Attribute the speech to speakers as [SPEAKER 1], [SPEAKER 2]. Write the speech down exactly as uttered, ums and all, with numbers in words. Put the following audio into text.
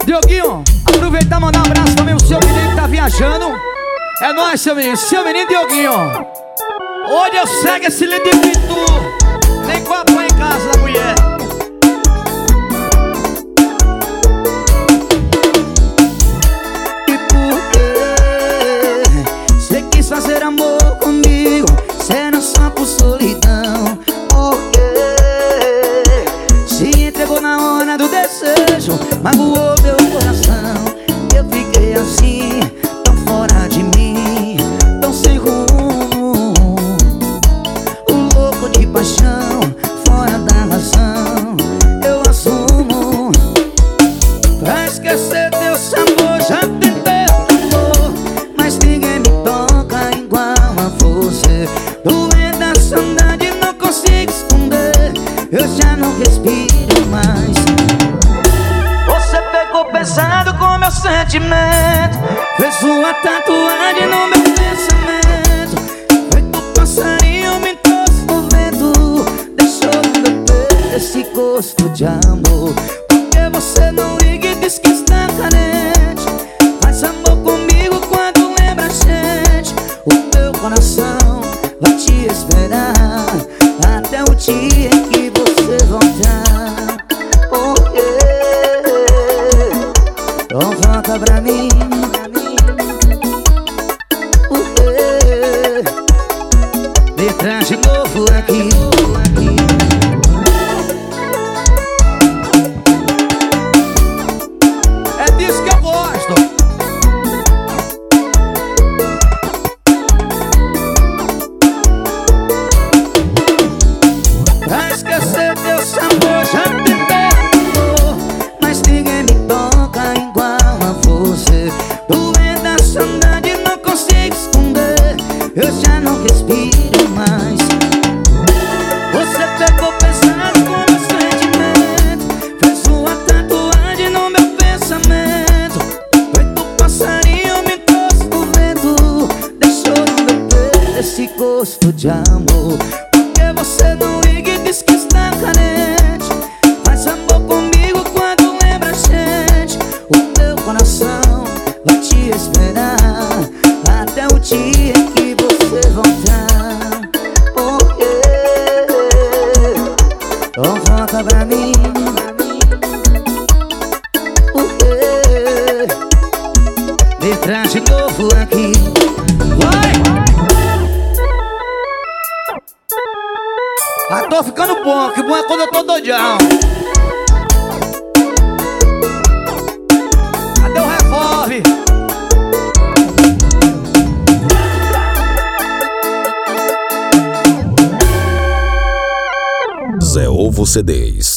[SPEAKER 1] Dioguinho, aproveitar e mandar um abraço também o seu menino que tá viajando. É nóis, seu menino, seu menino Dioguinho. Hoje eu segue esse lindo pitu. Nem copo em casa da mulher.
[SPEAKER 2] E por que cê quis fazer amor comigo, sendo só por solidão? Por que se entregou na hora do desejo, magoou meu coração? Eu fiquei assim, tão fora de mim, tão sem rumo, o louco de paixão, fora da razão. Eu assumo. Pra esquecer teu sabor já tentei amor, mas ninguém me toca igual a você. Doendo a saudade, não consigo esconder, eu já não respiro mais. Você pegou pesado com meu sentimento, fez uma tatuagem no meu pensamento. Feito passarinho, me trouxe no vento, deixou no meu peito esse gosto de amor. Porque você não liga e diz que está carente, faz amor comigo quando lembra a gente. O meu coração vai te esperar até o dia em que você voltar. Porque não volta pra mim. Porque me traz de novo aqui.
[SPEAKER 1] É disso que eu gosto.
[SPEAKER 2] Pra esquecer teu sabor já tentei amor, mas ninguém me toca igual a você. Doendo a saudade, não consigo esconder, eu já não respiro mais. Você pegou pesado com meu sentimento, fez uma tatuagem no meu pensamento. Feito passarinho, me trouxe no vento, deixou no meu peito esse gosto de amor. Porque você não liga e diz que está carente, faz amor comigo quando lembra a gente. O meu coração vai te esperar até o dia em que você voltar. Porque não volta pra mim. Porque me traz de novo aqui.
[SPEAKER 1] Vai! Ah, tô ficando bom, que bom é quando eu tô doidão. Cadê o revólver?
[SPEAKER 3] Zé Ovo C Ds.